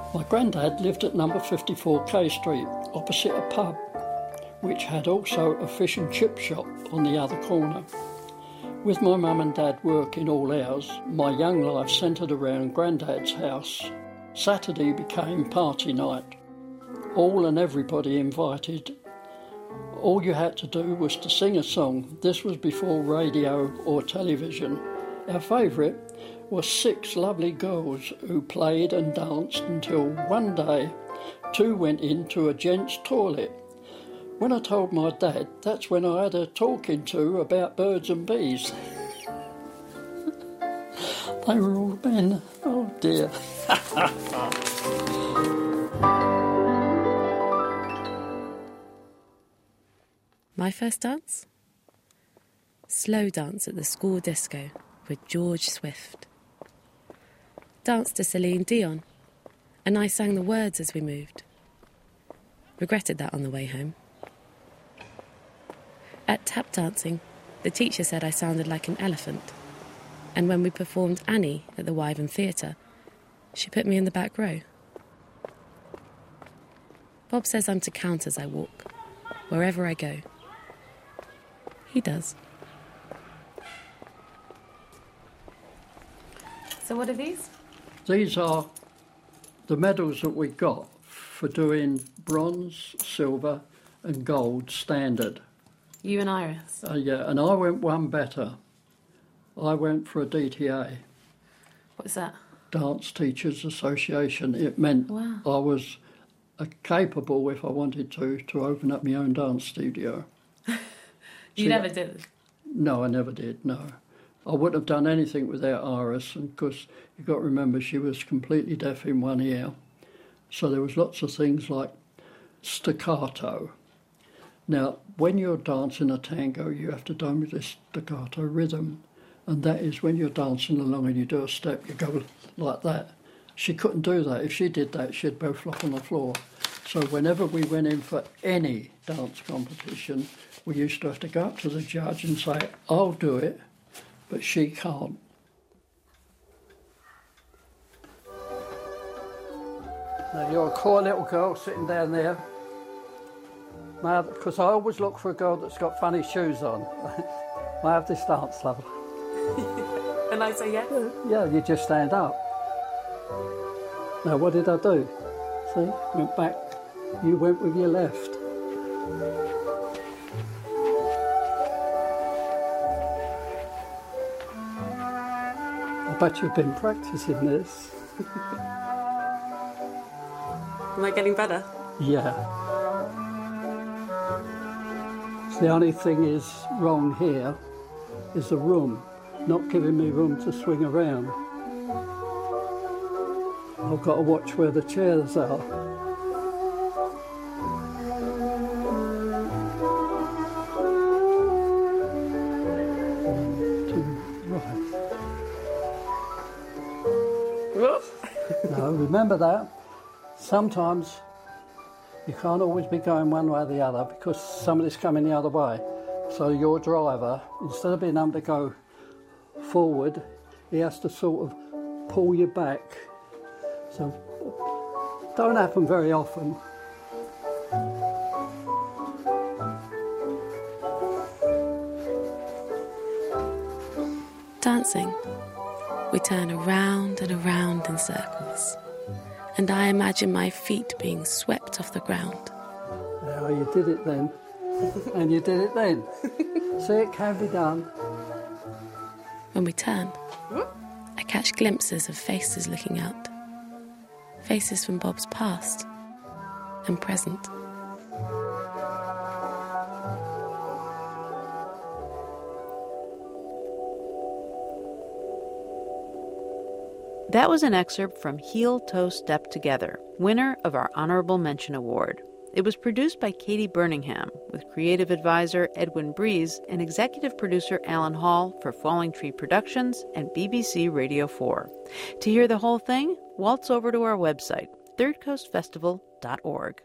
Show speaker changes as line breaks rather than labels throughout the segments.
My granddad lived at number 54 K Street, opposite a pub, which had also a fish and chip shop on the other corner. With my mum and dad working all hours, my young life centred around Grandad's house. Saturday became party night. All and everybody invited. All you had to do was to sing a song. This was before radio or television. Our favourite was 6 lovely girls who played and danced until one day 2 went into a gents' toilet. When I told my dad, that's when I had a talking to about birds and bees. They were all men. Oh dear.
My first dance? Slow dance at the school disco with George Swift. Danced to Celine Dion, and I sang the words as we moved. Regretted that on the way home. At tap dancing, the teacher said I sounded like an elephant, and when we performed Annie at the Wyvern Theatre, she put me in the back row. Bob says I'm to count as I walk, wherever I go. He does.
So what are these?
These are the medals that we got for doing bronze, silver and gold standard.
You and Iris?
Yeah, and I went one better. I went for a DTA.
What's that? Dance
Teachers Association. It meant
wow.
I was capable, if I wanted to open up my own dance studio.
You never did?
No, I never did, no. I wouldn't have done anything without Iris, and because you've got to remember she was completely deaf in one ear. So there was lots of things like staccato. Now, when you're dancing a tango, you have to dance with this staccato rhythm, and that is when you're dancing along and you do a step, you go like that. She couldn't do that. If she did that, she'd both flop on the floor. So whenever we went in for any dance competition, we used to have to go up to the judge and say, I'll do it, but she can't. Now, you're a cool little girl sitting down there. Because I always look for a girl that's got funny shoes on. May I have this dance, love?
And I say yes?
Yeah, you just stand up. Now, what did I do? See, went back. You went with your left. I bet you've been practicing this.
Am I getting better?
Yeah. The only thing is wrong here is the room, not giving me room to swing around. I've got to watch where the chairs are. No, remember that. Sometimes you can't always be going one way or the other because somebody's coming the other way. So your driver, instead of being able to go forward, he has to sort of pull you back. So don't happen very often.
Dancing, we turn around and around in circles, and I imagine my feet being swept off the ground.
Oh, you did it then. And you did it then. See, it can be done.
When we turn, I catch glimpses of faces looking out. Faces from Bob's past and present.
That was an excerpt from Heel Toe Step Together, winner of our Honorable Mention Award. It was produced by Katie Birmingham, with creative advisor Edwin Breeze and executive producer Alan Hall for Falling Tree Productions and BBC Radio 4. To hear the whole thing, waltz over to our website, thirdcoastfestival.org.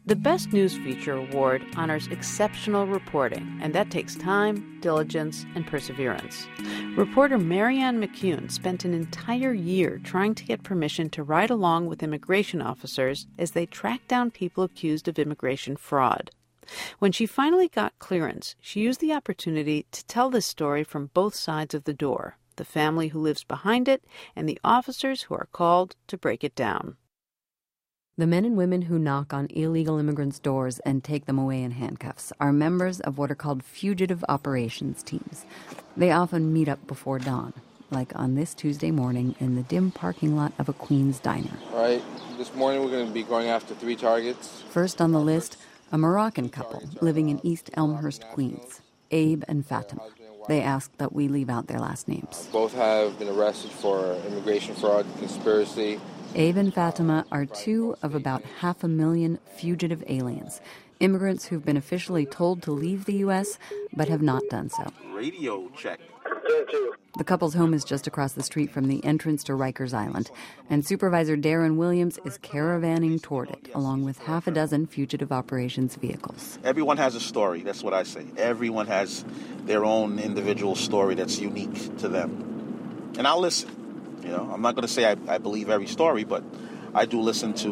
The Best News Feature Award honors exceptional reporting, and that takes time, diligence, and perseverance. Reporter Marianne McCune spent an entire year trying to get permission to ride along with immigration officers as they tracked down people accused of immigration fraud. When she finally got clearance, she used the opportunity to tell this story from both sides of the door, the family who lives behind it and the officers who are called to break it down.
The men and women who knock on illegal immigrants' doors and take them away in handcuffs are members of what are called fugitive operations teams. They often meet up before dawn, like on this Tuesday morning in the dim parking lot of a Queens diner.
All right, this morning we're going to be going after 3 targets.
First on the list, a Moroccan couple living in East Elmhurst, Queens, Abe and Fatima. They ask that we leave out their last names.
Both have been arrested for immigration fraud, conspiracy.
Abe and Fatima are 2 of about 500,000 fugitive aliens, immigrants who've been officially told to leave the U.S. but have not done so.
Radio check.
The couple's home is just across the street from the entrance to Rikers Island, and Supervisor Darren Williams is caravanning toward it, along with half a dozen fugitive operations vehicles.
Everyone has a story, that's what I say. Everyone has their own individual story that's unique to them. And I'll listen. You know, I'm not going to say I believe every story, but I do listen to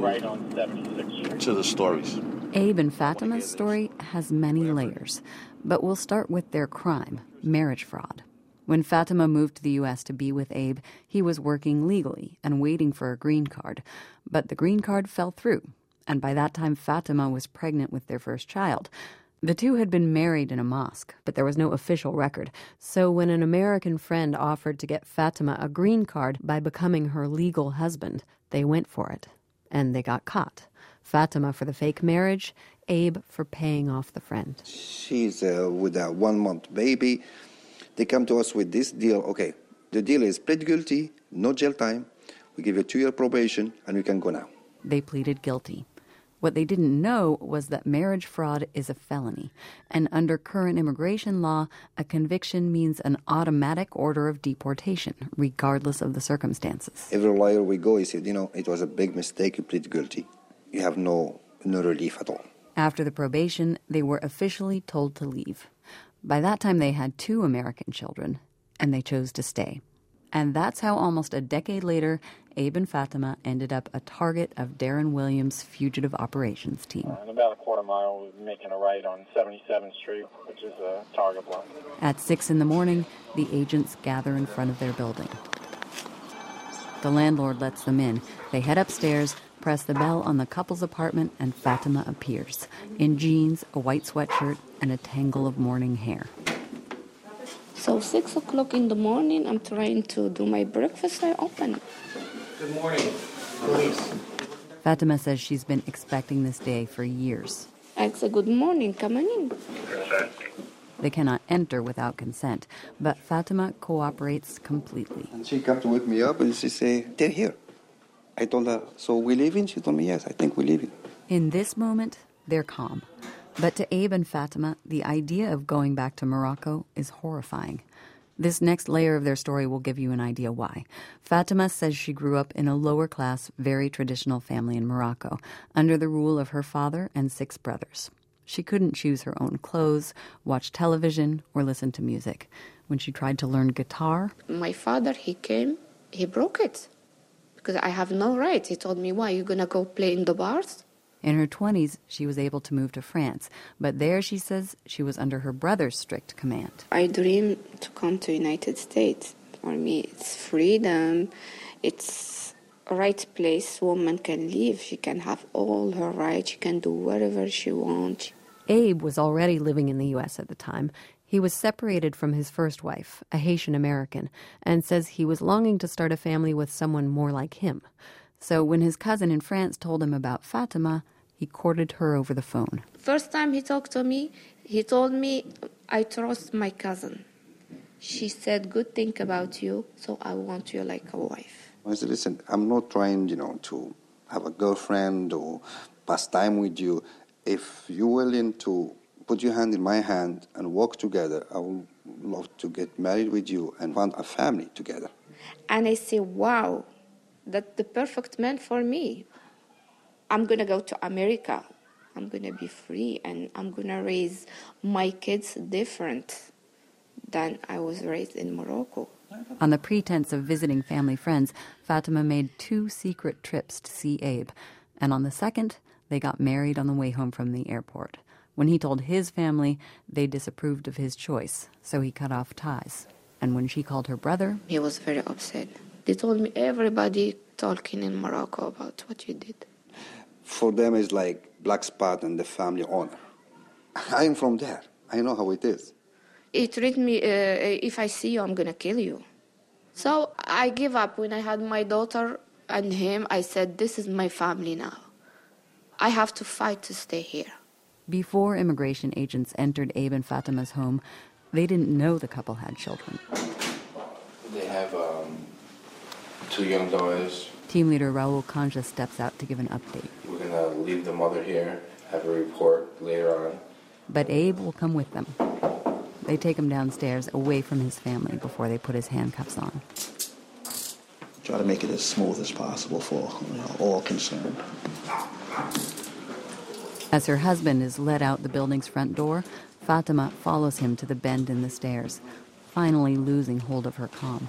the stories.
Abe and Fatima's story has many layers, but we'll start with their crime, marriage fraud. When Fatima moved to the U.S. to be with Abe, he was working legally and waiting for a green card. But the green card fell through, and by that time Fatima was pregnant with their first child. The 2 had been married in a mosque, but there was no official record. So when an American friend offered to get Fatima a green card by becoming her legal husband, they went for it. And they got caught. Fatima for the fake marriage, Abe for paying off the friend.
She's with a 1-month baby. They come to us with this deal. Okay, the deal is plead guilty, no jail time. We give you a 2-year probation, and we can go now.
They pleaded guilty. What they didn't know was that marriage fraud is a felony, and under current immigration law, a conviction means an automatic order of deportation, regardless of the circumstances.
Every lawyer we go, he said, it was a big mistake, you plead guilty. You have no relief at all.
After the probation, they were officially told to leave. By that time, they had 2 American children, and they chose to stay. And that's how almost a decade later, Abe and Fatima ended up a target of Darren Williams' fugitive operations team.
In about a quarter mile, we're making a right on 77th Street, which is a target block.
At 6 a.m, the agents gather in front of their building. The landlord lets them in. They head upstairs, press the bell on the couple's apartment, and Fatima appears, in jeans, a white sweatshirt, and a tangle of morning hair.
So 6 o'clock in the morning, I'm trying to do my breakfast, I open.
Good morning, police.
Fatima says she's been expecting this day for years.
I say, good morning, come on in.
They cannot enter without consent, but Fatima cooperates completely.
And she come to wake me up and she say, they're here. I told her, so we leaving? She told me, yes, I think we're leaving.
In this moment, they're calm. But to Abe and Fatima, the idea of going back to Morocco is horrifying. This next layer of their story will give you an idea why. Fatima says she grew up in a lower-class, very traditional family in Morocco, under the rule of her father and 6 brothers. She couldn't choose her own clothes, watch television, or listen to music. When she tried to learn guitar...
My father, he came, he broke it. Because I have no right. He told me, why, you going to go play in the bars?
In her 20s, she was able to move to France, but there, she says, she was under her brother's strict command.
I dream to come to United States. For me, it's freedom. It's a right place woman can live. She can have all her rights. She can do whatever she wants.
Abe was already living in the U.S. at the time. He was separated from his first wife, a Haitian American, and says he was longing to start a family with someone more like him. So when his cousin in France told him about Fatima, he courted her over the phone.
First time he talked to me, he told me, I trust my cousin. She said good thing about you, so I want you like a wife.
I said, listen, I'm not trying, to have a girlfriend or pass time with you. If you're willing to put your hand in my hand and walk together, I would love to get married with you and found a family together.
And I say, wow, that's the perfect man for me. I'm going to go to America. I'm going to be free, and I'm going to raise my kids different than I was raised in Morocco.
On the pretense of visiting family friends, Fatima made 2 secret trips to see Abe. And on the second, they got married on the way home from the airport. When he told his family, they disapproved of his choice, so he cut off ties. And when she called her brother,
he was very upset. They told me everybody talking in Morocco about what you did.
For them, it's like black spot in the family honor. I'm from there. I know how it is.
He treated me, if I see you, I'm going to kill you. So I gave up. When I had my daughter and him, I said, this is my family now. I have to fight to stay here.
Before immigration agents entered Abe and Fatima's home, they didn't know the couple had children.
They have 2 young daughters.
Team leader Raul Kanja steps out to give an update.
We're going to leave the mother here, have a report later on.
But Abe will come with them. They take him downstairs away from his family before they put his handcuffs on.
Try to make it as smooth as possible for all concerned.
As her husband is led out the building's front door, Fatima follows him to the bend in the stairs, finally losing hold of her calm.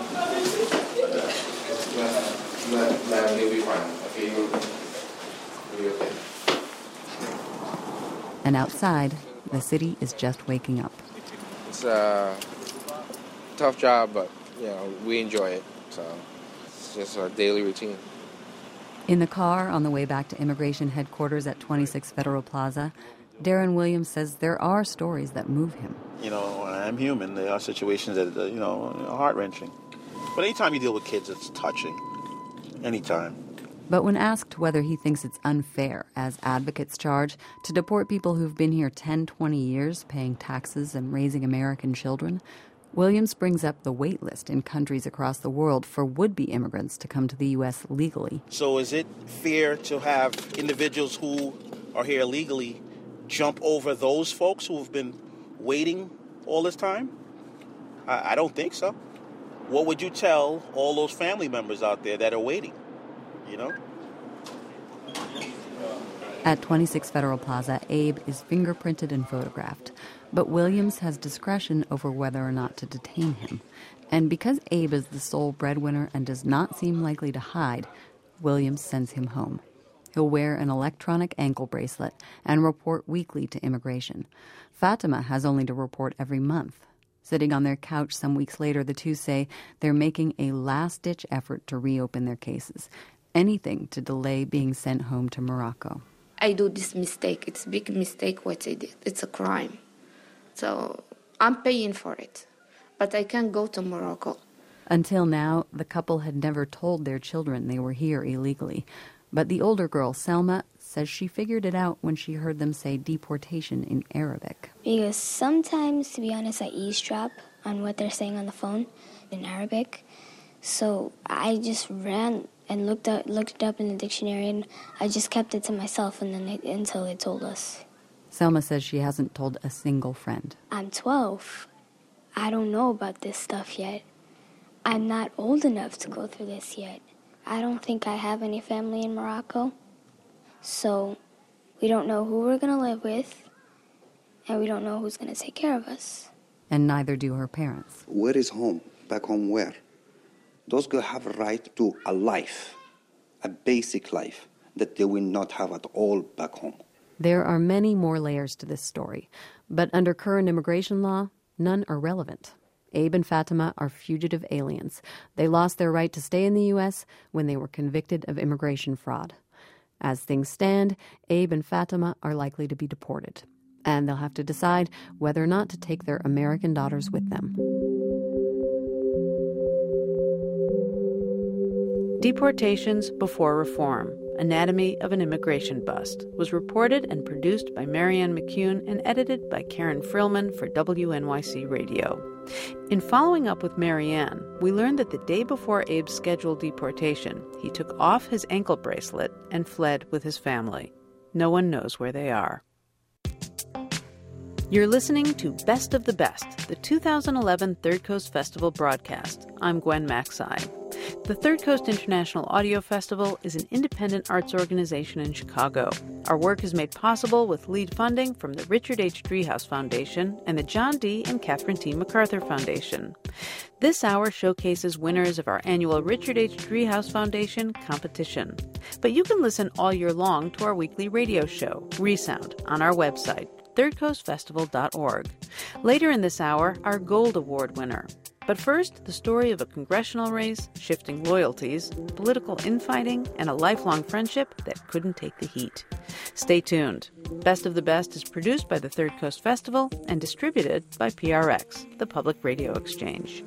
And outside, the city is just waking up.
It's a tough job, but we enjoy it. So it's just our daily routine.
In the car on the way back to immigration headquarters at 26 Federal Plaza, Darren Williams says there are stories that move him.
I'm human. There are situations that, are heart-wrenching. But anytime you deal with kids, it's touching. Anytime.
But when asked whether he thinks it's unfair, as advocates charge, to deport people who've been here 10, 20 years, paying taxes and raising American children, Williams brings up the wait list in countries across the world for would-be immigrants to come to the U.S. legally.
So is it fair to have individuals who are here legally jump over those folks who have been waiting all this time? I don't think so. What would you tell all those family members out there that are waiting,
At 26 Federal Plaza, Abe is fingerprinted and photographed, but Williams has discretion over whether or not to detain him. And because Abe is the sole breadwinner and does not seem likely to hide, Williams sends him home. He'll wear an electronic ankle bracelet and report weekly to immigration. Fatima has only to report every month. Sitting on their couch some weeks later, the two say they're making a last-ditch effort to reopen their cases. Anything to delay being sent home to Morocco.
I do this mistake. It's a big mistake what I did. It's a crime. So I'm paying for it. But I can't go to Morocco.
Until now, the couple had never told their children they were here illegally. But the older girl, Selma, says she figured it out when she heard them say deportation in Arabic.
Because sometimes, to be honest, I eavesdrop on what they're saying on the phone in Arabic. So I just ran and looked it up in the dictionary, and I just kept it to myself until they told us.
Selma says she hasn't told a single friend.
I'm 12. I don't know about this stuff yet. I'm not old enough to go through this yet. I don't think I have any family in Morocco. So we don't know who we're going to live with, and we don't know who's going to take care of us.
And neither do her parents.
Where is home? Back home where? Those girls have a right to a life, a basic life, that they will not have at all back home.
There are many more layers to this story, but under current immigration law, none are relevant. Abe and Fatima are fugitive aliens. They lost their right to stay in the U.S. when they were convicted of immigration fraud. As things stand, Abe and Fatima are likely to be deported, and they'll have to decide whether or not to take their American daughters with them.
Deportations Before Reform, Anatomy of an Immigration Bust, was reported and produced by Marianne McCune and edited by Karen Frillman for WNYC Radio. In following up with Marianne, we learned that the day before Abe's scheduled deportation, he took off his ankle bracelet and fled with his family. No one knows where they are. You're listening to Best of the Best, the 2011 Third Coast Festival broadcast. I'm Gwen Macsai. The Third Coast International Audio Festival is an independent arts organization in Chicago. Our work is made possible with lead funding from the Richard H. Driehaus Foundation and the John D. and Catherine T. MacArthur Foundation. This hour showcases winners of our annual Richard H. Driehaus Foundation competition. But you can listen all year long to our weekly radio show, Resound, on our website, thirdcoastfestival.org. Later in this hour, our Gold Award winner. But first, the story of a congressional race, shifting loyalties, political infighting, and a lifelong friendship that couldn't take the heat. Stay tuned. Best of the Best is produced by the Third Coast Festival and distributed by PRX, the Public Radio Exchange.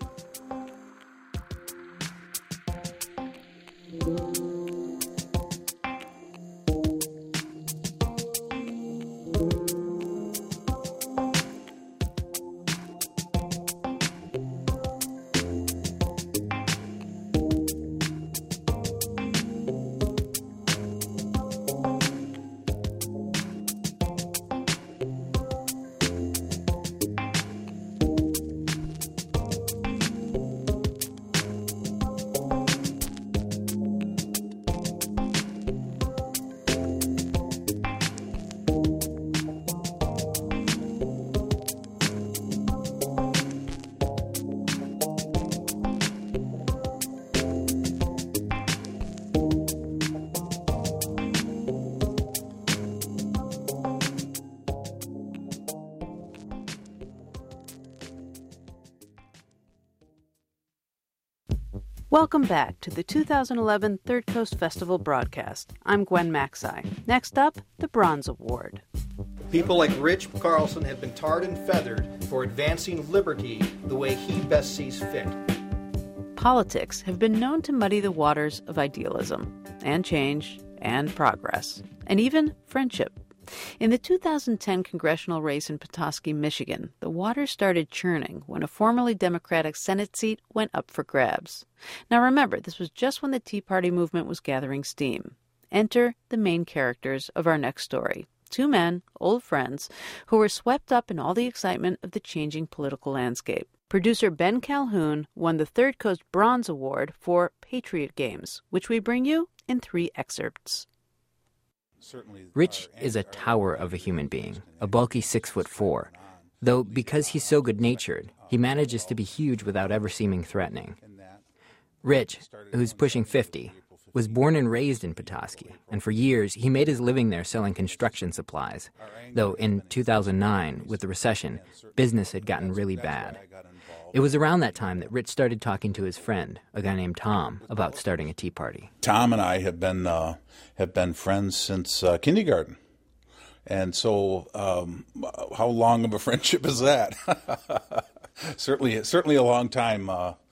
Welcome back to the 2011 Third Coast Festival broadcast. I'm Gwen Macsai. Next up, the Bronze Award.
People like Rich Carlson have been tarred and feathered for advancing liberty the way he best sees fit.
Politics have been known to muddy the waters of idealism, and change, and progress, and even friendship. In the 2010 congressional race in Petoskey, Michigan, the water started churning when a formerly Democratic Senate seat went up for grabs. Now remember, this was just when the Tea Party movement was gathering steam. Enter the main characters of our next story. Two men, old friends, who were swept up in all the excitement of the changing political landscape. Producer Ben Calhoun won the Third Coast Bronze Award for Patriot Games, which we bring you in 3 excerpts.
Rich is a tower of a human being, a bulky 6'4", though because he's so good-natured, he manages to be huge without ever seeming threatening. Rich, who's pushing 50, was born and raised in Petoskey, and for years he made his living there selling construction supplies, though in 2009, with the recession, business had gotten really bad. It was around that time that Rich started talking to his friend, a guy named Tom, about starting a Tea Party.
Tom and I have been friends since kindergarten, and so how long of a friendship is that? certainly a long time.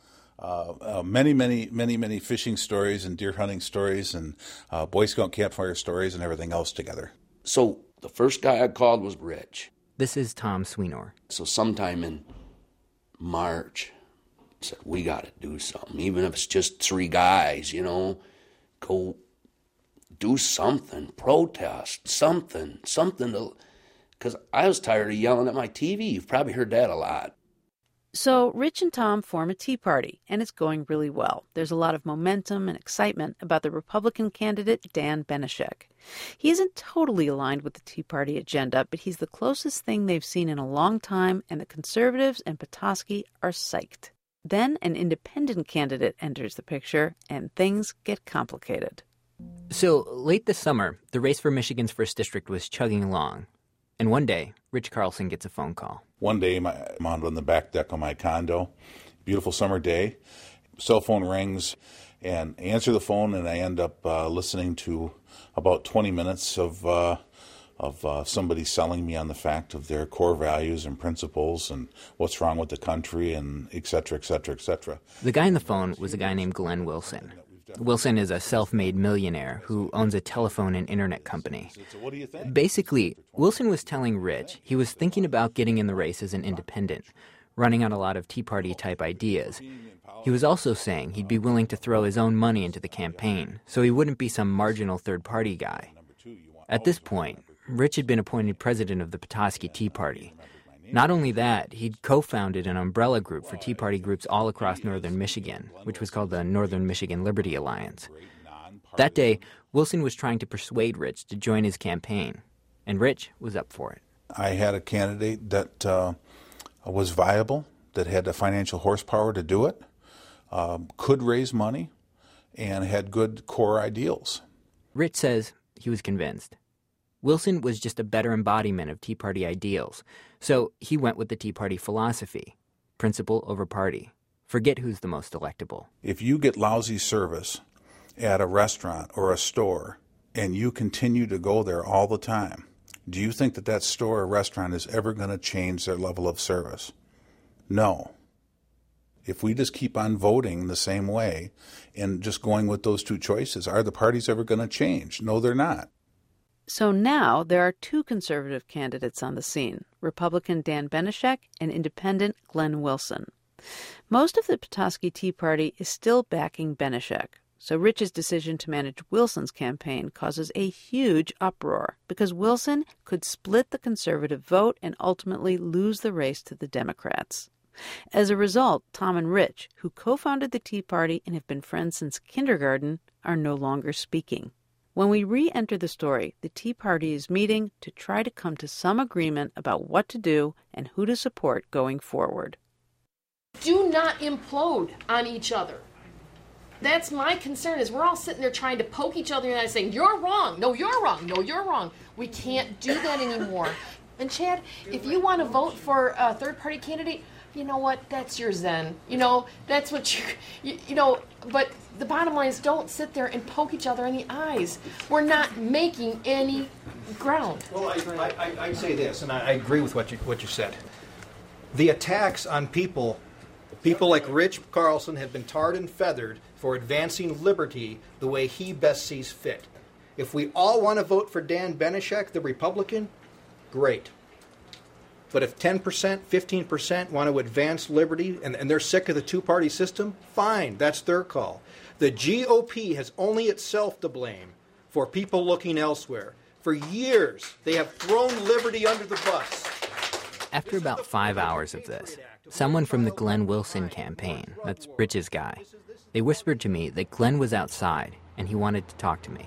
Many fishing stories and deer hunting stories and Boy Scout campfire stories and everything else together.
So the first guy I called was Rich.
This is Tom Sweenor.
So sometime in March, I said, we got to do something. Even if it's just 3 guys, go do something, protest, something to, because I was tired of yelling at my TV. You've probably heard that a lot.
So Rich and Tom form a Tea Party, and it's going really well. There's a lot of momentum and excitement about the Republican candidate, Dan Benishek. He isn't totally aligned with the Tea Party agenda, but he's the closest thing they've seen in a long time, and the conservatives and Petoskey are psyched. Then an independent candidate enters the picture, and things get complicated.
So late this summer, the race for Michigan's 1st District was chugging along. And one day, Rich Carlson gets a phone call.
One day, I'm on the back deck of my condo. Beautiful summer day. Cell phone rings, and I answer the phone, and I end up listening to about 20 minutes of somebody selling me on the fact of their core values and principles and what's wrong with the country and et cetera, et cetera, et cetera.
The guy on the phone was a guy named Glenn Wilson. Wilson is a self-made millionaire who owns a telephone and internet company. Basically, Wilson was telling Rich he was thinking about getting in the race as an independent, running on a lot of Tea Party-type ideas. He was also saying he'd be willing to throw his own money into the campaign, so he wouldn't be some marginal third-party guy. At this point, Rich had been appointed president of the Petoskey Tea Party, Not only that, he'd co-founded an umbrella group for Tea Party groups all across northern Michigan, which was called the Northern Michigan Liberty Alliance. That day, Wilson was trying to persuade Rich to join his campaign, and Rich was up for it.
I had a candidate that was viable, that had the financial horsepower to do it, could raise money, and had good core ideals.
Rich says he was convinced. Wilson was just a better embodiment of Tea Party ideals, so he went with the Tea Party philosophy, principle over party. Forget who's the most electable.
If you get lousy service at a restaurant or a store and you continue to go there all the time, do you think that that store or restaurant is ever going to change their level of service? No. If we just keep on voting the same way and just going with those two choices, are the parties ever going to change? No, they're not.
So now there are two conservative candidates on the scene, Republican Dan Benishek and Independent Glenn Wilson. Most of the Petoskey Tea Party is still backing Benishek, so Rich's decision to manage Wilson's campaign causes a huge uproar because Wilson could split the conservative vote and ultimately lose the race to the Democrats. As a result, Tom and Rich, who co-founded the Tea Party and have been friends since kindergarten, are no longer speaking. When we re-enter the story, the Tea Party is meeting to try to come to some agreement about what to do and who to support going forward.
Do not implode on each other. That's my concern, is we're all sitting there trying to poke each other in the eye saying, you're wrong, no, you're wrong, no, you're wrong. We can't do that anymore. And Chad, if you want to vote for a third-party candidate, you know what, that's your zen. You know, that's what you know, but the bottom line is don't sit there and poke each other in the eyes. We're not making any ground.
Well, I say this, and I agree with what you said. The attacks on people like Rich Carlson have been tarred and feathered for advancing liberty the way he best sees fit. If we all want to vote for Dan Benishek, the Republican, great. But if 10%, 15% want to advance liberty and they're sick of the two-party system, fine, that's their call. The GOP has only itself to blame for people looking elsewhere. For years, they have thrown liberty under the bus.
After about 5 hours of this, someone from the Glenn Wilson campaign, that's Rich's guy, they whispered to me that Glenn was outside and he wanted to talk to me.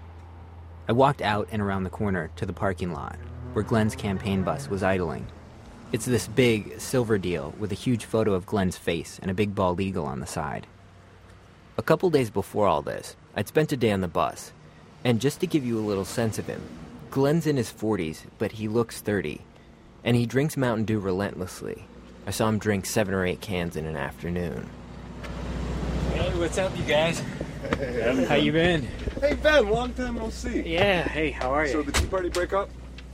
I walked out and around the corner to the parking lot, where Glenn's campaign bus was idling. It's this big silver deal with a huge photo of Glenn's face and a big bald eagle on the side. A couple days before all this, I'd spent a day on the bus, and just to give you a little sense of him, Glenn's in his 40s, but he looks 30, and he drinks Mountain Dew relentlessly. I saw him drink 7 or 8 cans in an afternoon.
Hey, what's up, you guys?
Hey,
how you been?
Hey, Ben, long time no see.
Yeah, hey, how are you?
So the Tea Party break up?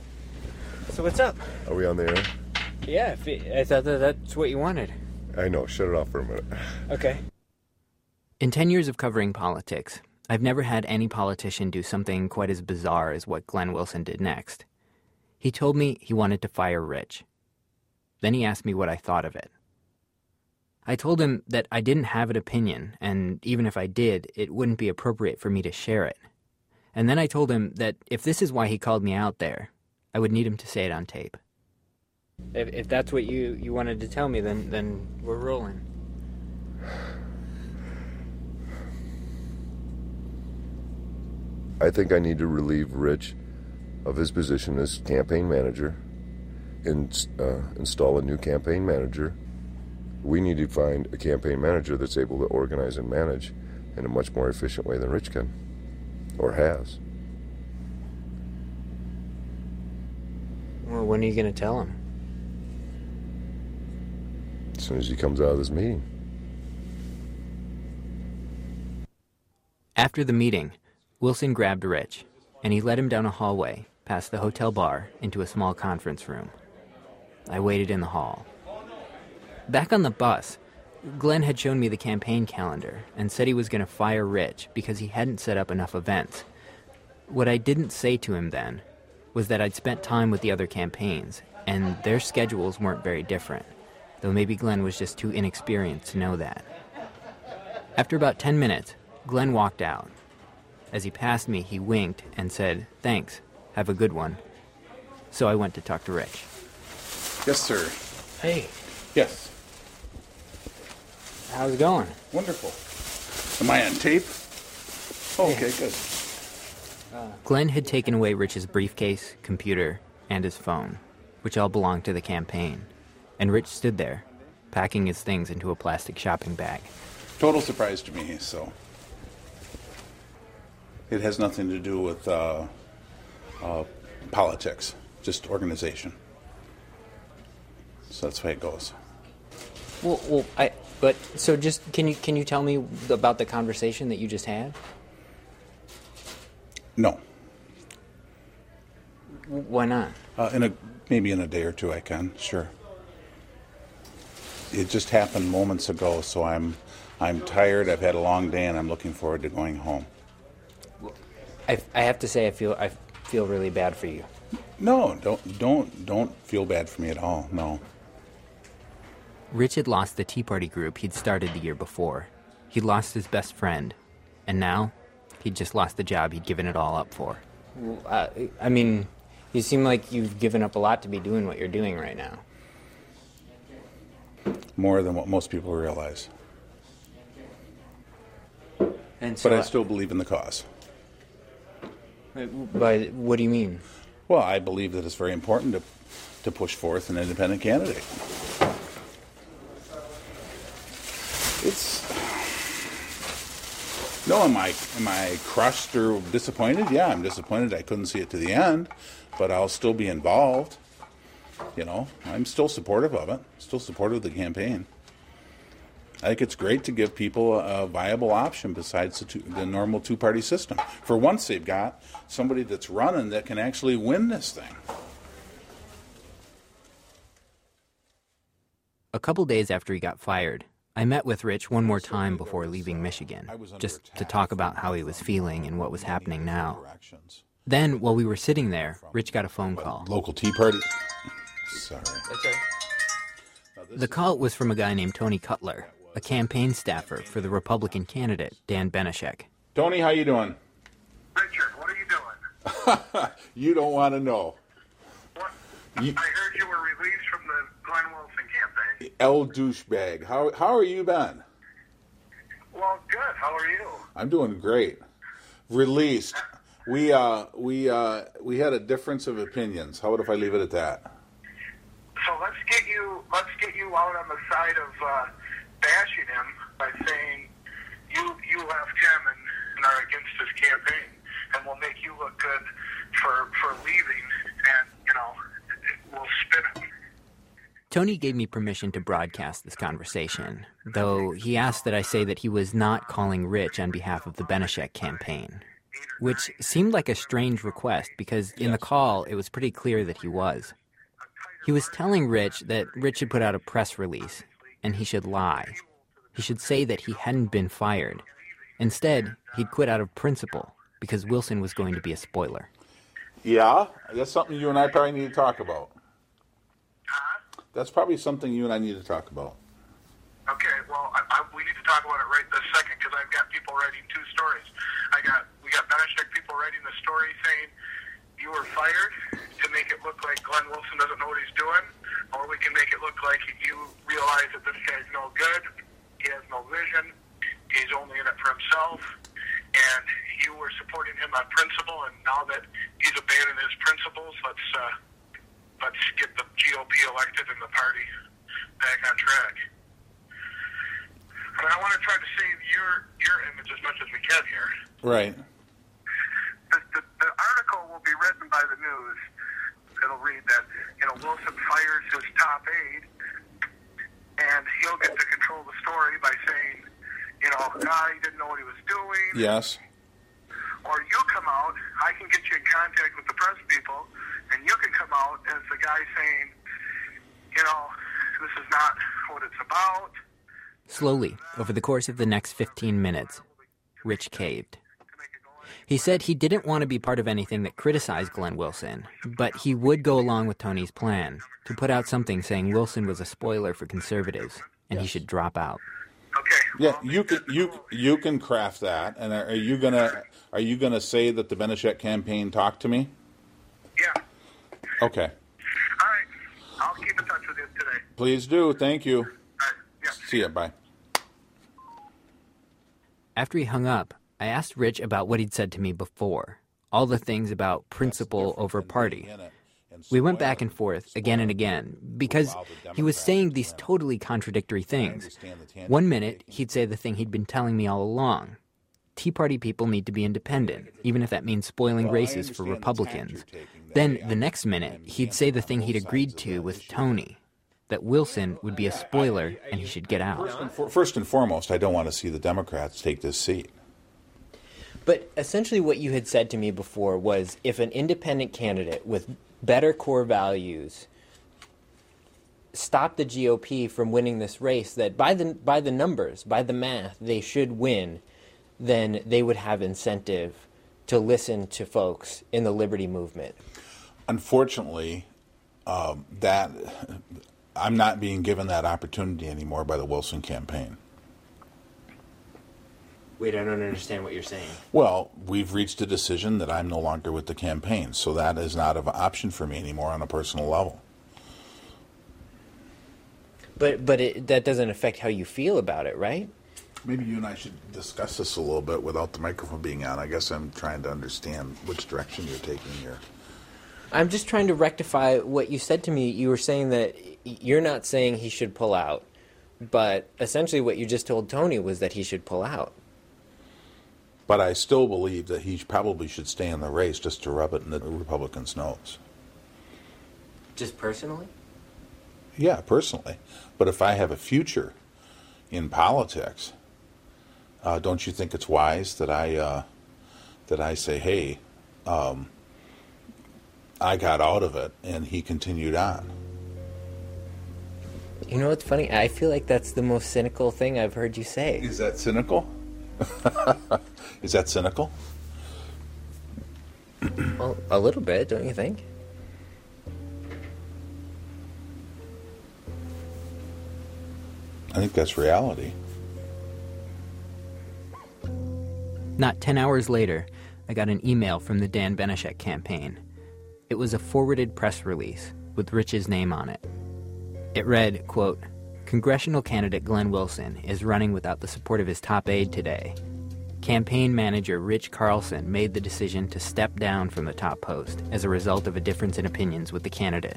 So what's up?
Are we on the air?
Yeah, I thought that's what you wanted.
I know, shut it off for a minute.
Okay.
In 10 years of covering politics, I've never had any politician do something quite as bizarre as what Glenn Wilson did next. He told me he wanted to fire Rich. Then he asked me what I thought of it. I told him that I didn't have an opinion, and even if I did, it wouldn't be appropriate for me to share it. And then I told him that if this is why he called me out there, I would need him to say it on tape.
If that's what you wanted to tell me, then we're rolling.
I think I need to relieve Rich of his position as campaign manager and install a new campaign manager. We need to find a campaign manager that's able to organize and manage in a much more efficient way than Rich can, or has.
Well, when are you going to tell him?
As soon as he comes out of this meeting.
After the meeting, Wilson grabbed Rich, and he led him down a hallway, past the hotel bar, into a small conference room. I waited in the hall. Back on the bus, Glenn had shown me the campaign calendar and said he was going to fire Rich because he hadn't set up enough events. What I didn't say to him then was that I'd spent time with the other campaigns, and their schedules weren't very different, though maybe Glenn was just too inexperienced to know that. After about 10 minutes, Glenn walked out. As he passed me, he winked and said, "Thanks, have a good one." So I went to talk to Rich.
Yes, sir.
Hey.
Yes.
How's it going?
Wonderful. Am I on tape? Oh, okay, good.
Glenn had taken away Rich's briefcase, computer, and his phone, which all belonged to the campaign. And Rich stood there, packing his things into a plastic shopping bag.
Total surprise to me, so. It has nothing to do with politics, just organization. So that's the way it goes.
So just can you tell me about the conversation that you just had?
No.
Why not?
Maybe in a day or two I can, sure. It just happened moments ago, so I'm tired. I've had a long day, and I'm looking forward to going home.
I have to say I feel really bad for you.
No, don't feel bad for me at all. No.
Rich had lost the Tea Party group he'd started the year before. He'd lost his best friend, and now he'd just lost the job he'd given it all up for.
I mean, you seem like you've given up a lot to be doing what you're doing right now.
More than what most people realize.
But
I still believe in the cause.
But what do you mean?
Well, I believe that it's very important to push forth an independent candidate. Am I crushed or disappointed? Yeah, I'm disappointed I couldn't see it to the end, but I'll still be involved. You know, I'm still supportive of it, still supportive of the campaign. I think it's great to give people a viable option besides the normal two-party system. For once, they've got somebody that's running that can actually win this thing.
A couple days after he got fired, I met with Rich one more time before leaving Michigan, just to talk about how he was feeling and what was happening now. Then, while we were sitting there, Rich got a phone call.
Local Tea Party? Sorry.
That's right.
The call was from a guy named Tony Cutler, a campaign staffer for the Republican candidate, Dan Benishek.
Tony, how you doing?
Richard, what are you doing?
You don't want to know.
What? I heard you were released from the Glenn Wilson campaign.
El douchebag. How are you been?
Well, good. How are you?
I'm doing great. Released. We had a difference of opinions. How about if I leave it at that?
So let's get you out on the side of bashing him by saying you left him and are against his campaign, and we'll make you look good for leaving, and we'll spin him.
Tony gave me permission to broadcast this conversation, though he asked that I say that he was not calling Rich on behalf of the Benishek campaign, which seemed like a strange request because in the call it was pretty clear that he was. He was telling Rich that Rich should put out a press release, and he should lie. He should say that he hadn't been fired. Instead, he'd quit out of principle because Wilson was going to be a spoiler.
Yeah, that's something you and I probably need to talk about. That's probably something you and I need to talk about.
Okay, well, we need to talk about it right this second because I've got people writing two stories. We got Benishek people writing the story saying you were fired to make it look like Glenn Wilson doesn't know what he's doing, or we can make it look like you realize that this guy's no good, he has no vision, he's only in it for himself, and you were supporting him on principle, and now that he's abandoned his principles, let's get the GOP elected and the party back on track. I mean, I want to try to save your image as much as we can here.
Right.
The article will be written by the news. It'll read that, Wilson fires his top aide, and he'll get to control the story by saying, he didn't know what he was doing.
Yes.
Or you come out, I can get you in contact with the press people, and you can come out as the guy saying, this is not what it's about.
Slowly, over the course of the next 15 minutes, Rich caved. He said he didn't want to be part of anything that criticized Glenn Wilson, but he would go along with Tony's plan to put out something saying Wilson was a spoiler for conservatives and he should drop out.
Yeah, you can craft that. And are you gonna say that the Benishek campaign talked to me?
Yeah.
Okay.
All right. I'll keep in touch with you today.
Please do. Thank you. See ya. Bye.
After he hung up, I asked Rich about what he'd said to me before, all the things about principle over party. We went back and forth again and again because he was saying these totally contradictory things. One minute, he'd say the thing he'd been telling me all along. Tea Party people need to be independent, even if that means spoiling races for Republicans. Then, the next minute, he'd say the thing he'd agreed to with Tony, that Wilson would be a spoiler and he should get out.
First and foremost, I don't want to see the Democrats take this seat.
But essentially what you had said to me before was if an independent candidate with better core values stopped the GOP from winning this race, that by the numbers, by the math, they should win, then they would have incentive to listen to folks in the liberty movement.
Unfortunately, that I'm not being given that opportunity anymore by the Wilson campaign.
Wait, I don't understand what you're saying.
Well, we've reached a decision that I'm no longer with the campaign, so that is not an option for me anymore on a personal level.
But that doesn't affect how you feel about it, right?
Maybe you and I should discuss this a little bit without the microphone being on. I guess I'm trying to understand which direction you're taking here.
I'm just trying to rectify what you said to me. You were saying that you're not saying he should pull out, but essentially what you just told Tony was that he should pull out.
But I still believe that he probably should stay in the race just to rub it in the Republicans' nose.
Just personally?
Yeah, personally. But if I have a future in politics, don't you think it's wise that I say, hey, I got out of it, and he continued on?
You know what's funny? I feel like that's the most cynical thing I've heard you say.
Is that cynical? Is that cynical?
Well, a little bit, don't you think?
I think that's reality.
Not 10 hours later, I got an email from the Dan Benishek campaign. It was a forwarded press release with Rich's name on it. It read, quote, "Congressional candidate Glenn Wilson is running without the support of his top aide today. Campaign manager Rich Carlson made the decision to step down from the top post as a result of a difference in opinions with the candidate."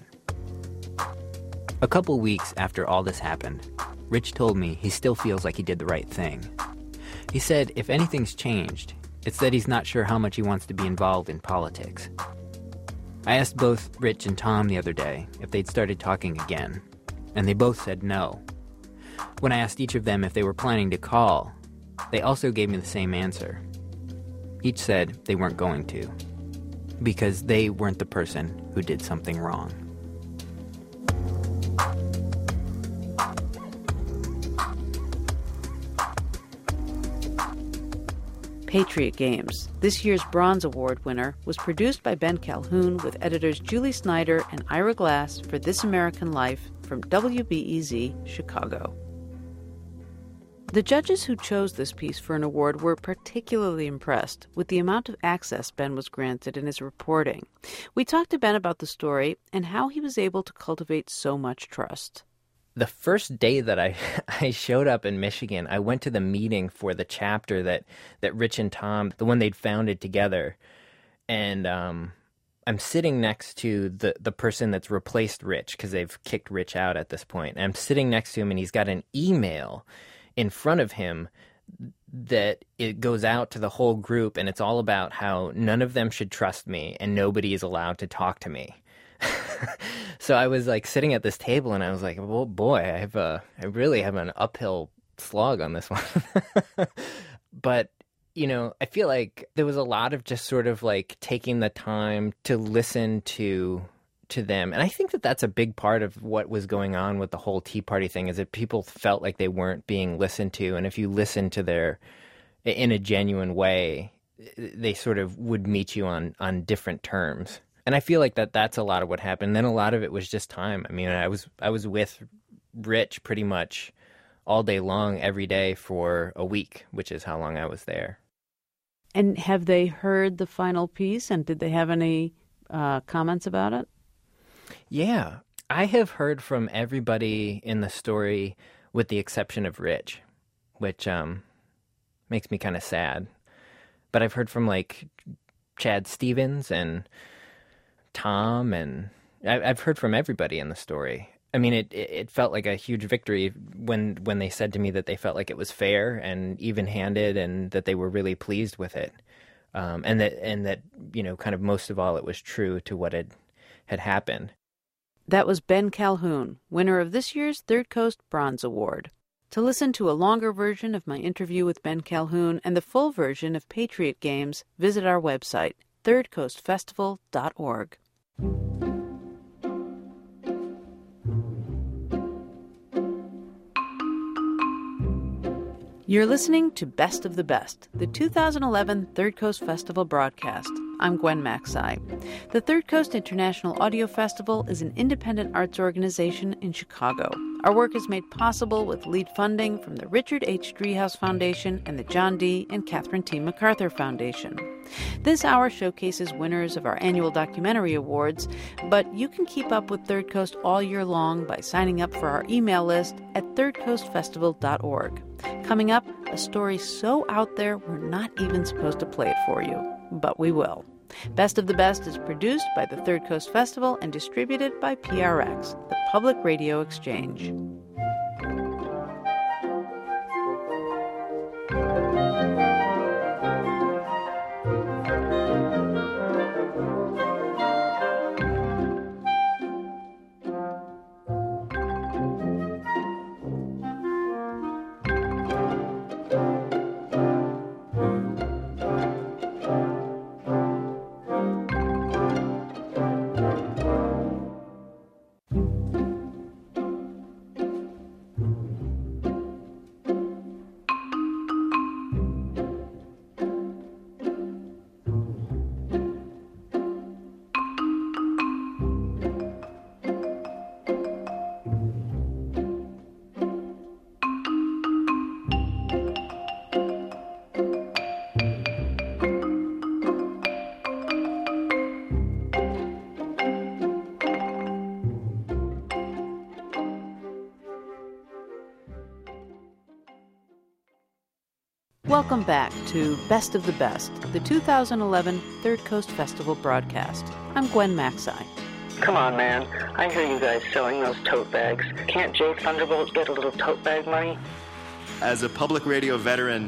A couple weeks after all this happened, Rich told me he still feels like he did the right thing. He said if anything's changed, it's that he's not sure how much he wants to be involved in politics. I asked both Rich and Tom the other day if they'd started talking again, and they both said no. When I asked each of them if they were planning to call, they also gave me the same answer. Each said they weren't going to, because they weren't the person who did something wrong.
Patriot Games, this year's Bronze Award winner, was produced by Ben Calhoun with editors Julie Snyder and Ira Glass for This American Life from WBEZ, Chicago. The judges who chose this piece for an award were particularly impressed with the amount of access Ben was granted in his reporting. We talked to Ben about the story and how he was able to cultivate so much trust.
The first day that I showed up in Michigan, I went to the meeting for the chapter that Rich and Tom, the one they'd founded together, and I'm sitting next to the person that's replaced Rich, because they've kicked Rich out at this point. And I'm sitting next to him, and he's got an email in front of him that it goes out to the whole group, and it's all about how none of them should trust me and nobody is allowed to talk to me. So I was like sitting at this table and I was like, well, boy, I really have an uphill slog on this one. But, you know, I feel like there was a lot of just sort of like taking the time to listen to them. And I think that that's a big part of what was going on with the whole Tea Party thing, is that people felt like they weren't being listened to. And if you listen to in a genuine way, they sort of would meet you on different terms. And I feel like that's a lot of what happened. Then a lot of it was just time. I mean, I was with Rich pretty much all day long, every day for a week, which is how long I was there.
And have they heard the final piece, and did they have any comments about it?
Yeah. I have heard from everybody in the story with the exception of Rich, which makes me kind of sad. But I've heard from like Chad Stevens and Tom, and I've heard from everybody in the story. I mean, it felt like a huge victory when they said to me that they felt like it was fair and even-handed, and that they were really pleased with it, and that kind of most of all, it was true to what had happened.
That was Ben Calhoun, winner of this year's Third Coast Bronze Award. To listen to a longer version of my interview with Ben Calhoun and the full version of Patriot Games, visit our website, thirdcoastfestival.org. You're listening to Best of the Best, the 2011 Third Coast Festival broadcast. I'm Gwen Macsai. The Third Coast International Audio Festival is an independent arts organization in Chicago. Our work is made possible with lead funding from the Richard H. Driehaus Foundation and the John D. and Catherine T. MacArthur Foundation. This hour showcases winners of our annual documentary awards, but you can keep up with Third Coast all year long by signing up for our email list at thirdcoastfestival.org. Coming up, a story so out there we're not even supposed to play it for you, but we will. Best of the Best is produced by the Third Coast Festival and distributed by PRX, the Public Radio Exchange. Welcome back to Best of the Best, the 2011 Third Coast Festival broadcast. I'm Gwen Macsai.
Come on, man. I hear you guys selling those tote bags. Can't Jay Thunderbolt get a little tote bag money?
As a public radio veteran,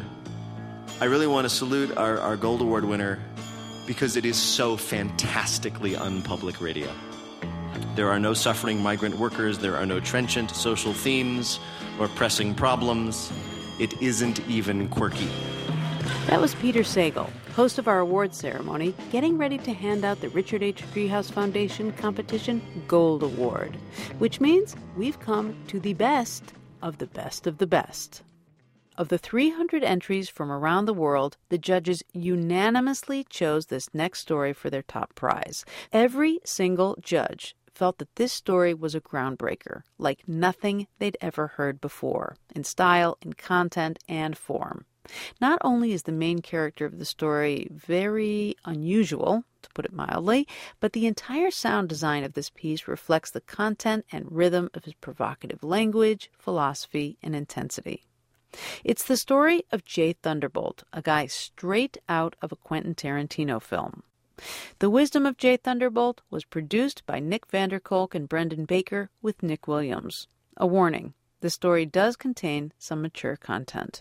I really want to salute our Gold Award winner because it is so fantastically unpublic radio. There are no suffering migrant workers, there are no trenchant social themes or pressing problems. It isn't even quirky.
That was Peter Sagal, host of our awards ceremony, getting ready to hand out the Richard H. Driehaus Foundation Competition Gold Award, which means we've come to the best of the best of the best. Of the 300 entries from around the world, the judges unanimously chose this next story for their top prize. Every single judge felt that this story was a groundbreaker, like nothing they'd ever heard before, in style, in content, and form. Not only is the main character of the story very unusual, to put it mildly, but the entire sound design of this piece reflects the content and rhythm of his provocative language, philosophy, and intensity. It's the story of Jay Thunderbolt, a guy straight out of a Quentin Tarantino film. The Wisdom of Jay Thunderbolt was produced by Nick Vanderkolk and Brendan Baker with Nick Williams. A warning, the story does contain some mature content.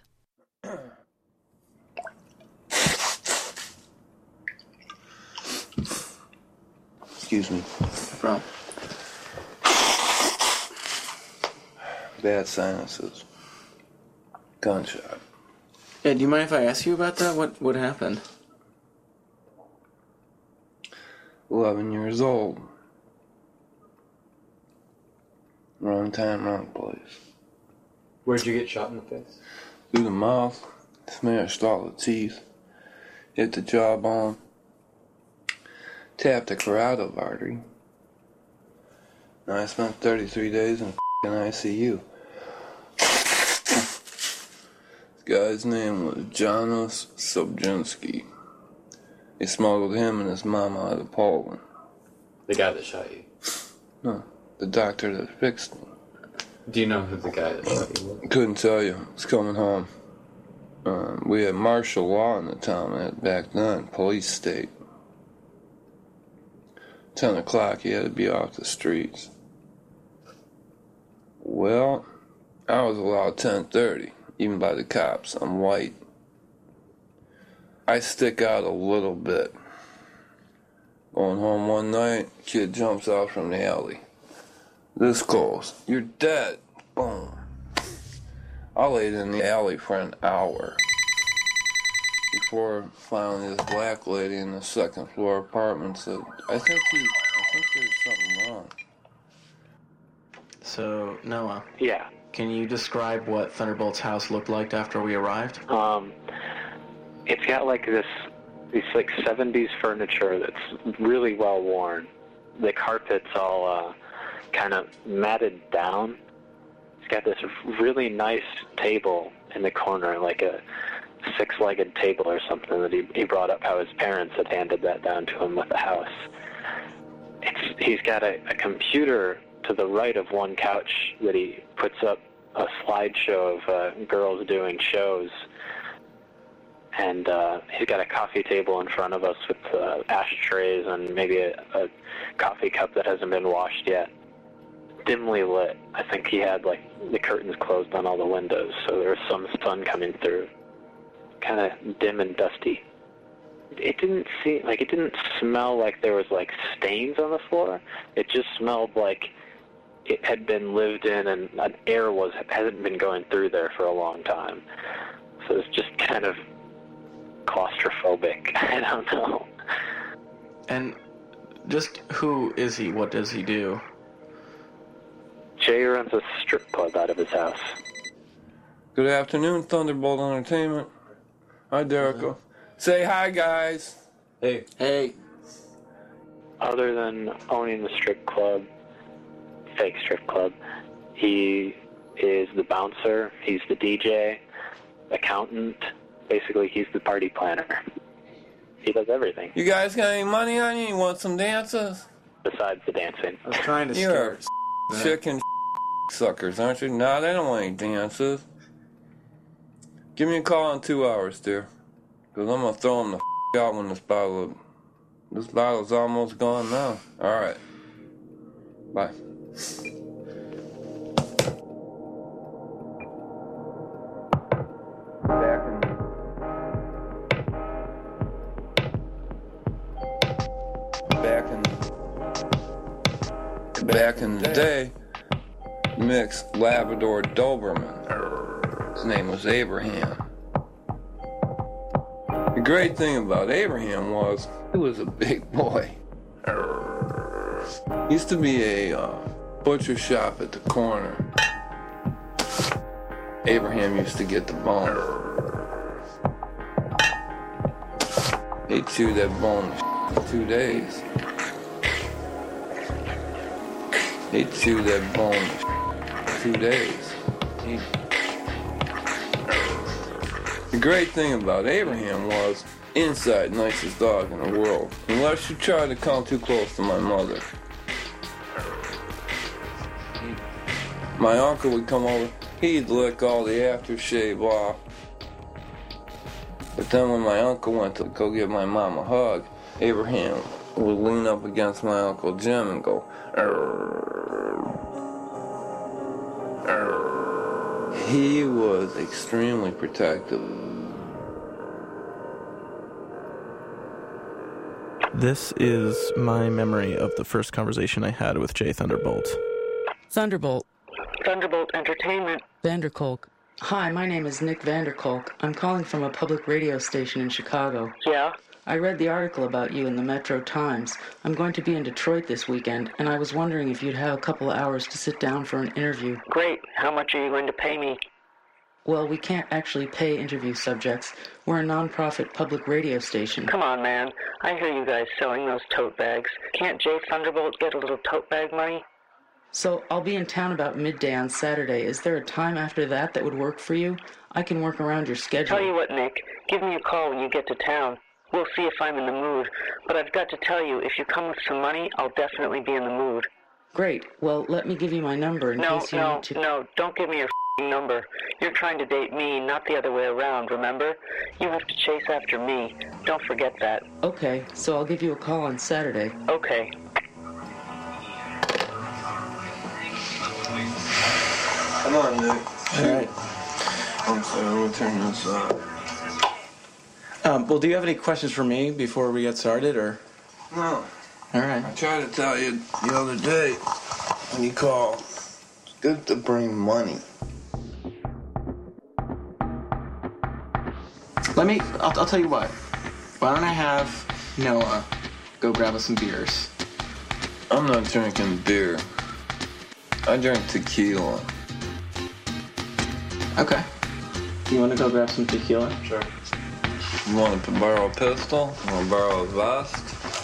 Excuse me.
No problem.
Bad sinuses. Gunshot.
Yeah, do you mind if I ask you about that? What happened?
11 years old. Wrong time, wrong place.
Where'd you get shot in the face?
Through the mouth. Smashed all the teeth. Hit the jawbone. Tapped the carotid artery. Now I spent 33 days in ICU. This guy's name was Janusz Sobczynski. They smuggled him and his mom out of Poland.
The guy that shot you?
No. The doctor that fixed me.
Do you know who the guy that shot you was?
Couldn't tell you. It's coming home. We had martial law in the town back then, police state. 10 o'clock, you had to be off the streets. Well, I was allowed 10:30, even by the cops. I'm white. I stick out a little bit. Going home one night, kid jumps out from the alley. This close. You're dead. Boom. I laid in the alley for an hour before finally this black lady in the second floor apartment said, I think there's something wrong.
So, Noah.
Yeah.
Can you describe what Thunderbolt's house looked like after we arrived?
It's got like this 70s furniture that's really well worn. The carpet's all kind of matted down. It's got this really nice table in the corner, like a 6-legged table or something that he brought up how his parents had handed that down to him with the house. He's got a computer to the right of one couch that he puts up a slideshow of girls doing shows. And he's got a coffee table in front of us with ashtrays and maybe a coffee cup that hasn't been washed yet. Dimly lit. I think he had like the curtains closed on all the windows, so there was some sun coming through. Kind of dim and dusty. It didn't smell like there was like stains on the floor. It just smelled like it had been lived in and an air hasn't been going through there for a long time. So it's just kind of claustrophobic. I don't know.
And just who is he? What does he do?
Jay runs a strip club out of his house.
Good afternoon, Thunderbolt Entertainment. Hi, Derico. Say hi, guys.
Hey.
Hey.
Other than owning the strip club, fake strip club, he is the bouncer, he's the DJ, accountant. Basically, he's the party planner. He does everything.
You guys got any money on you? You want some dances?
Besides the dancing.
I was trying to
You're chicken suckers, aren't you? Nah, they don't want any dances. Give me a call in 2 hours, dear. Because I'm going to throw them the out when this bottle's almost gone now. Alright. Bye. Back in the day, mixed Labrador Doberman. His name was Abraham. The great thing about Abraham was he was a big boy. Used to be a butcher shop at the corner. Abraham used to get the bone. He chewed that bone in 2 days. He'd chew that bone in 2 days. The great thing about Abraham was inside nicest dog in the world. Unless you try to come too close to my mother. My uncle would come over, he'd lick all the aftershave off. But then when my uncle went to go give my mom a hug, Abraham would lean up against my Uncle Jim and go, He was extremely protective.
This is my memory of the first conversation I had with Jay Thunderbolt.
Thunderbolt.
Thunderbolt Entertainment.
Vanderkolk. Hi, my name is Nick Vanderkolk. I'm calling from a public radio station in Chicago.
Yeah?
I read the article about you in the Metro Times. I'm going to be in Detroit this weekend, and I was wondering if you'd have a couple of hours to sit down for an interview.
Great. How much are you going to pay me?
Well, we can't actually pay interview subjects. We're a non-profit public radio station.
Come on, man. I hear you guys selling those tote bags. Can't Jay Thunderbolt get a little tote bag money?
So, I'll be in town about midday on Saturday. Is there a time after that would work for you? I can work around your schedule.
Tell you what, Nick. Give me a call when you get to town. We'll see if I'm in the mood. But I've got to tell you, if you come with some money, I'll definitely be in the mood.
Great. Well, let me give you my number in case you need to...
No, don't give me your number. You're trying to date me, not the other way around, remember? You have to chase after me. Don't forget that.
Okay, so I'll give you a call on Saturday.
Okay.
Come on, Nick.
All right.
I'm sorry, we'll turn this off.
Well, do you have any questions for me before we get started, or?
No.
All right.
I tried to tell you the other day when you called. It's good to bring money.
I'll tell you what. Why don't I have Noah go grab us some beers?
I'm not drinking beer. I drink tequila.
Okay. You want to go grab some tequila?
Sure. You want to borrow a pistol? You want to borrow a vest?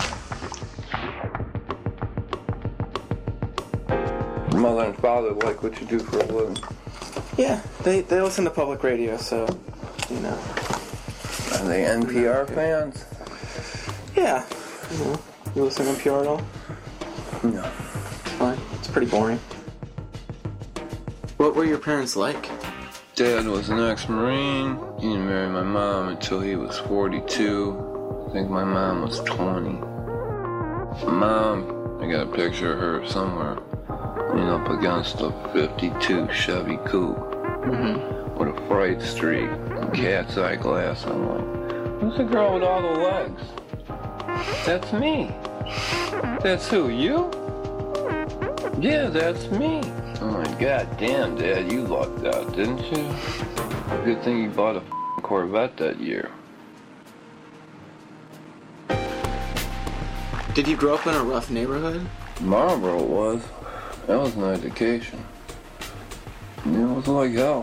Mother and father like what you do for a living.
Yeah, they listen to public radio, so, you know.
Are they NPR fans?
Yeah. You listen to NPR at all?
No.
Fine. It's pretty boring. What were your parents like?
Dad was an ex-Marine. He didn't marry my mom until he was 42. I think my mom was 20. Mom, I got a picture of her somewhere, leaning up against a 52 Chevy Coupe with a fright streak and cat's eye glass. I'm like, who's the girl with all the legs? That's me. That's who, you? Yeah, that's me. I'm like, God damn, Dad, you lucked out, didn't you? Good thing you bought a Corvette that year.
Did you grow up in a rough neighborhood?
Marlboro was. That was an education. It was like hell.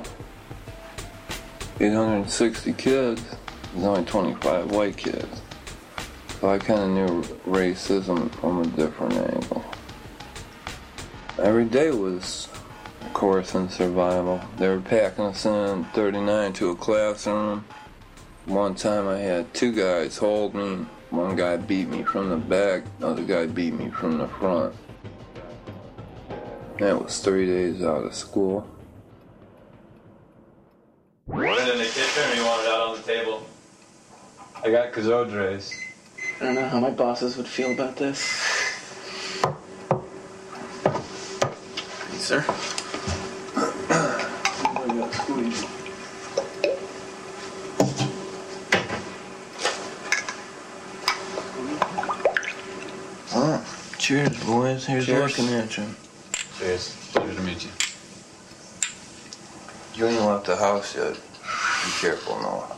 860 kids. There's only 25 white kids. So I kind of knew racism from a different angle. Every day was a course in survival. They were packing us in 39 to a classroom. One time I had two guys hold me. One guy beat me from the back, the other guy beat me from the front. That was 3 days out of school.
Want it in the kitchen or you want it out on the table? I got Kazodres.
I don't know how my bosses would feel about this. Hey, sir.
I got squeezed. Cheers, boys. Here's looking at you.
Cheers. Pleasure to meet you.
You ain't left the house yet. Be careful, Noah.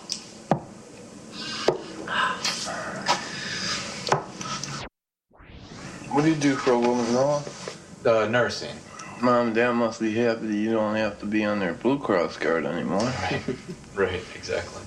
What do you do for a woman, Noah?
Nursing.
Mom and Dad must be happy that you don't have to be on their Blue Cross card anymore.
Right, exactly.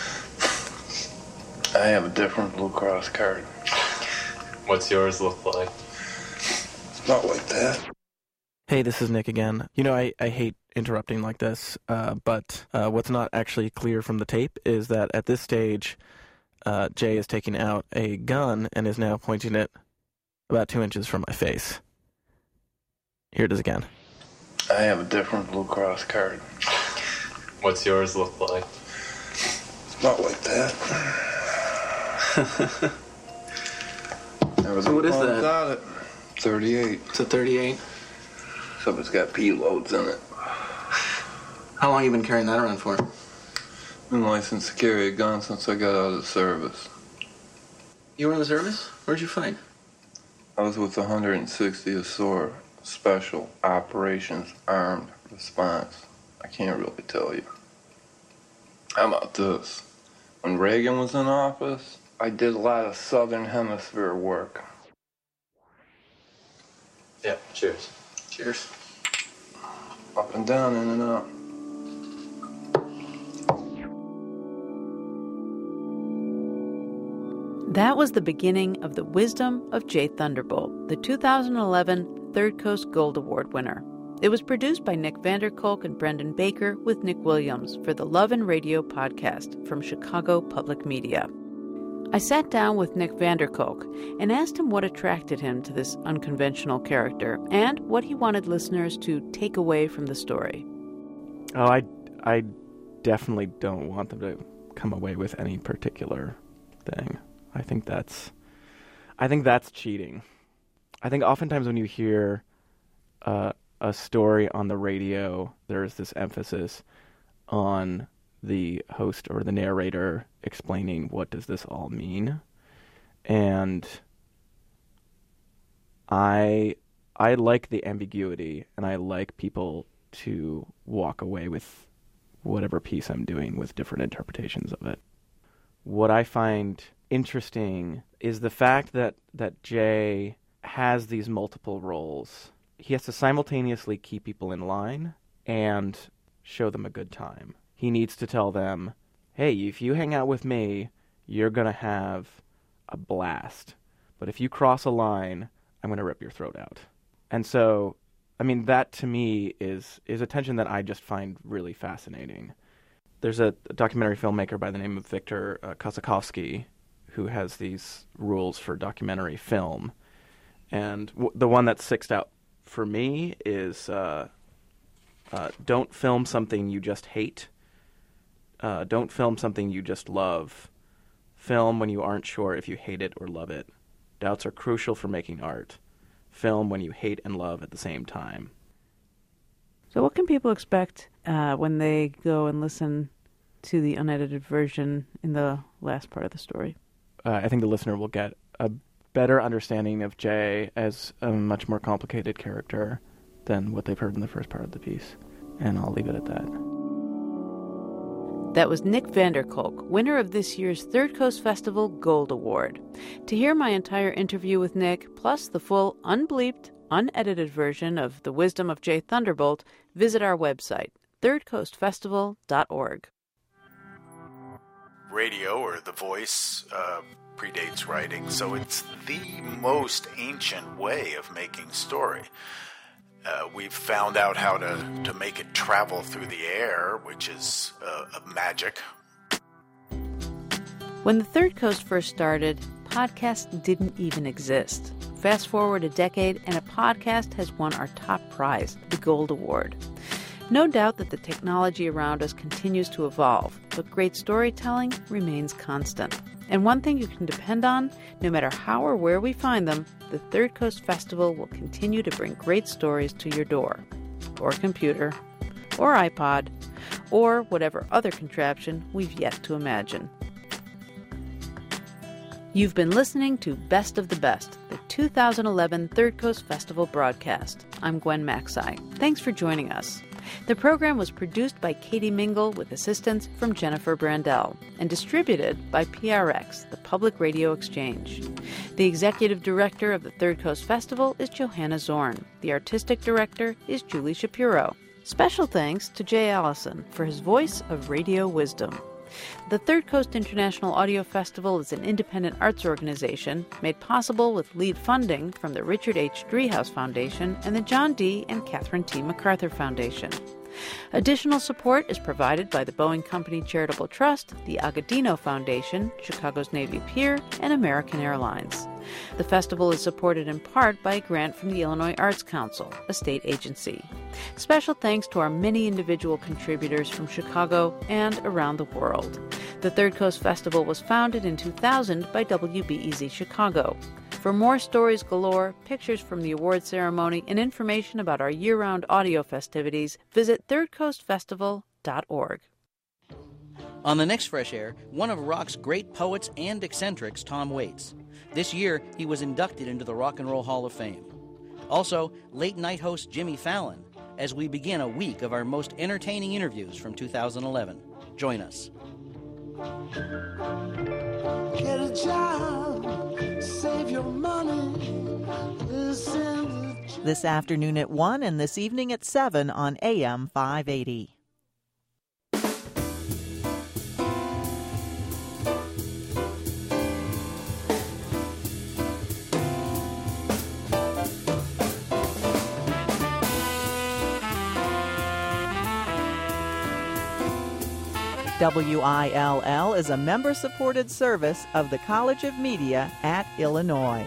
I have a different Blue Cross card.
What's yours look like?
It's not like that.
Hey, this is Nick again. You know, I hate interrupting like this, but what's not actually clear from the tape is that at this stage, Jay is taking out a gun and is now pointing it about 2 inches from my face. Here it is again.
I have a different Blue Cross card.
What's yours look like?
It's not like that.
So what is that?
Got it. 38.
It's a 38?
Except it's got P loads in it.
How long have you been carrying that around for?
Been licensed to carry a gun since I got out of the service.
You were in the service? Where'd you fight?
I was with the 160th SOAR, Special Operations Armed Response. I can't really tell you. How about this? When Reagan was in office, I did a lot of Southern Hemisphere work.
Yeah, cheers.
Cheers.
Up and down, in and out.
That was the beginning of The Wisdom of Jay Thunderbolt, the 2011 Third Coast Gold Award winner. It was produced by Nick Vanderkolk and Brendan Baker with Nick Williams for the Love and Radio podcast from Chicago Public Media. I sat down with Nick van der Kolk and asked him what attracted him to this unconventional character and what he wanted listeners to take away from the story.
Oh, I definitely don't want them to come away with any particular thing. I think that's cheating. I think oftentimes when you hear a story on the radio, there's this emphasis on the host or the narrator explaining what does this all mean. And I like the ambiguity, and I like people to walk away with whatever piece I'm doing with different interpretations of it. What I find interesting is the fact that Jay has these multiple roles. He has to simultaneously keep people in line and show them a good time. He needs to tell them, hey, if you hang out with me, you're going to have a blast. But if you cross a line, I'm going to rip your throat out. And so, I mean, that to me is a tension that I just find really fascinating. There's a documentary filmmaker by the name of Victor Kossakovsky who has these rules for documentary film. And the one that sticks out for me is don't film something you just hate. Don't film something you just love. Film when you aren't sure if you hate it or love it. Doubts are crucial for making art. Film when you hate and love at the same time.
So what can people expect when they go and listen to the unedited version in the last part of the story?
I think the listener will get a better understanding of Jay as a much more complicated character than what they've heard in the first part of the piece. And I'll leave it at that.
That was Nick van der Kolk, winner of this year's Third Coast Festival Gold Award. To hear my entire interview with Nick, plus the full, unbleeped, unedited version of The Wisdom of Jay Thunderbolt, visit our website, thirdcoastfestival.org.
Radio, or the voice, predates writing, so it's the most ancient way of making story. We've found out how to make it travel through the air, which is magic.
When the Third Coast first started, podcasts didn't even exist. Fast forward a decade, and a podcast has won our top prize, the Gold Award. No doubt that the technology around us continues to evolve, but great storytelling remains constant. And one thing you can depend on, no matter how or where we find them, the Third Coast Festival will continue to bring great stories to your door, or computer, or iPod, or whatever other contraption we've yet to imagine. You've been listening to Best of the Best, the 2011 Third Coast Festival broadcast. I'm Gwen Macsai. Thanks for joining us. The program was produced by Katie Mingle with assistance from Jennifer Brandel and distributed by PRX, the Public Radio Exchange. The executive director of the Third Coast Festival is Johanna Zorn. The artistic director is Julie Shapiro. Special thanks to Jay Allison for his voice of radio wisdom. The Third Coast International Audio Festival is an independent arts organization made possible with lead funding from the Richard H. Driehaus Foundation and the John D. and Catherine T. MacArthur Foundation. Additional support is provided by the Boeing Company Charitable Trust, the Agudino Foundation, Chicago's Navy Pier, and American Airlines. The festival is supported in part by a grant from the Illinois Arts Council, a state agency. Special thanks to our many individual contributors from Chicago and around the world. The Third Coast Festival was founded in 2000 by WBEZ Chicago. For more stories galore, pictures from the award ceremony, and information about our year-round audio festivities, visit thirdcoastfestival.org.
On the next Fresh Air, one of rock's great poets and eccentrics, Tom Waits. This year, he was inducted into the Rock and Roll Hall of Fame. Also, late-night host Jimmy Fallon, as we begin a week of our most entertaining interviews from 2011. Join us.
Get a job, save your money, listen. This afternoon at 1 and this evening at 7 on AM 580. WILL is a member-supported service of the College of Media at Illinois.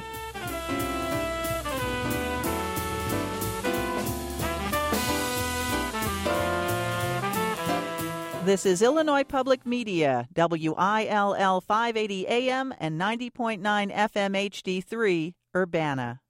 This is Illinois Public Media, WILL 580 AM and 90.9 FM HD3, Urbana.